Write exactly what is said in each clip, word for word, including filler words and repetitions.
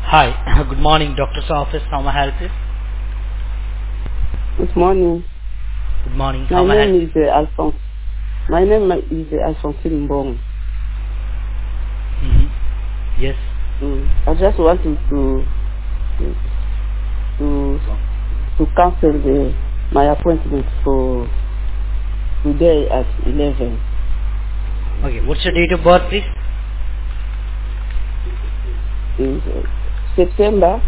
Hi, good morning, doctor's office. How may I help you? Good morning. Good morning. My How may I name help is uh, Alphonse. My name is uh, Alphonsine Mbong. you? Mm-hmm. Yes. Mm. I just wanted to to to, to cancel the, my appointment for today at eleven. Okay, what's your date of birth, please? Is uh, September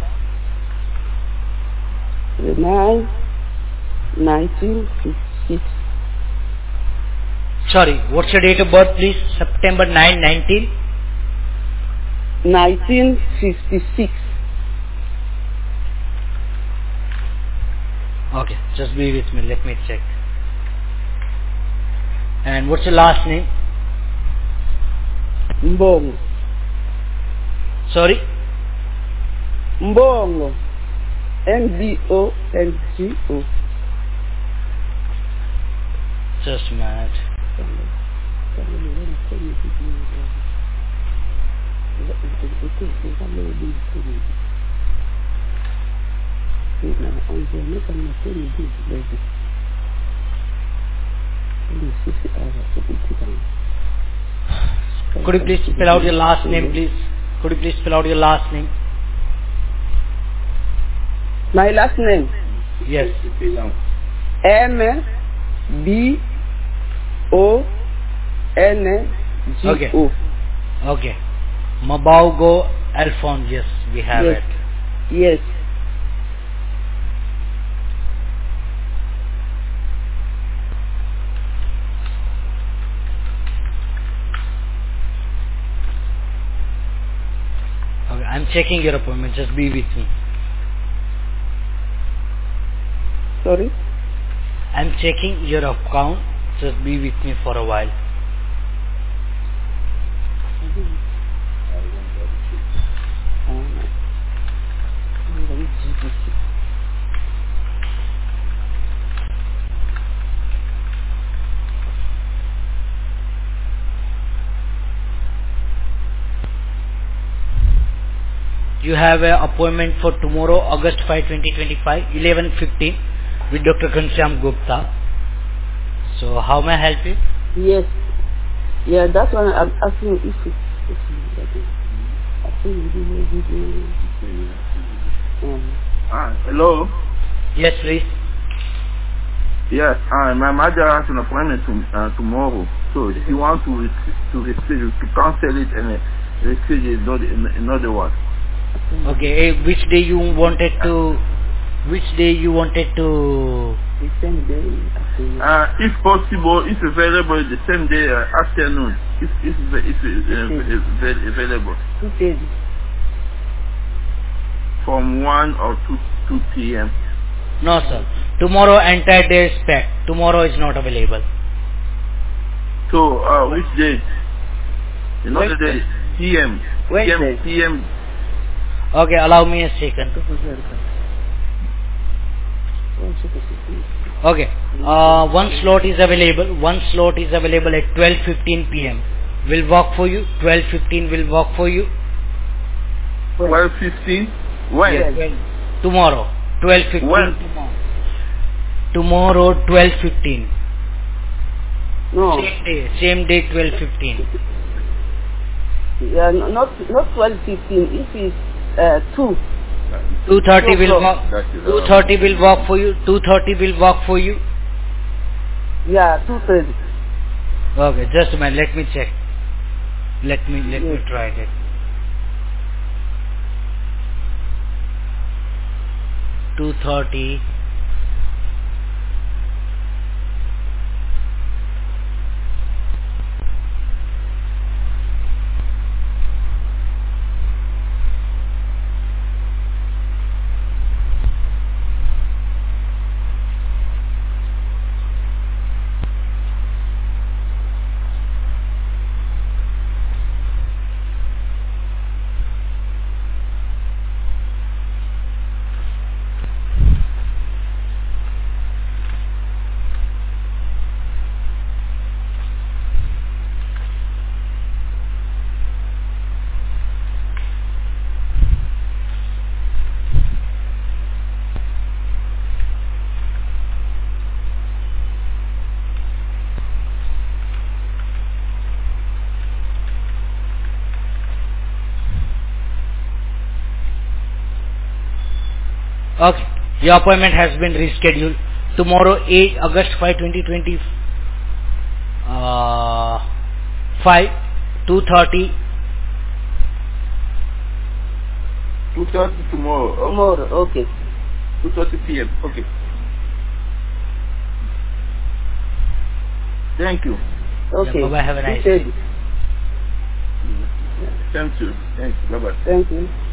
the ninth, nineteen fifty-six. Sorry, what's your date of birth, please? September ninth, nineteen? nineteen fifty-six. Okay, just be with me. Let me check. And what's your last name? Mbong. Sorry? Mbong. M B O N G O. Just a minute. Could you please spell out your last name, please? Could you please spell out your last name? My last name? Yes. M B O N G O. Okay. Okay. Mabaugo Alphonse. Yes, we have Yes. it. Yes. Okay, I'm checking your appointment. Just be with me. Sorry? I'm checking your account. Just be with me for a while. You have an appointment for tomorrow, August fifth, twenty twenty-five, eleven fifteen, with Doctor Ghanshyam Gupta. So, how may I help you? Yes. Yeah, that's why I'm asking if it, if it, I think we did um, Ah, hello. Yes, please. Yes, uh, my mother has an appointment to, uh, tomorrow, so she wants to re- to reschedule, to cancel it and uh, reschedule another, another one. Okay, eh, which day you wanted to? Which day you wanted to? the same day afternoon. Uh, if possible, if available, the same day uh, afternoon, if if if uh, uh, available, two thirty. from one or two two p m. No, sir. Tomorrow entire day is packed. Tomorrow is not available. So, uh, which day? Another day, p m. Wednesday. p m. Okay, allow me a second. Okay, uh, one slot is available. One slot is available at twelve fifteen p m Will work for you. twelve fifteen will work for you. twelve fifteen. When? Yes. Tomorrow, twelve fifteen. When? Tomorrow, twelve fifteen. No. Same day, same day, twelve fifteen. Yeah, no, not not twelve fifteen. If it's uh, two. two thirty Two will o'clock. work. two thirty will work for you. two thirty will work for you. Yeah, two thirty. Okay, just a minute. Let me check. Let me let me Yes. try that. two thirty. Okay. Your appointment has been rescheduled. Tomorrow, eighth August fifth, twenty twenty-five, two thirty. two thirty tomorrow. Tomorrow, okay. two thirty p m Okay. Thank you. Okay. Yeah, bye-bye. Have a nice day. day. Thank you. Thank you. Bye-bye. Thank you.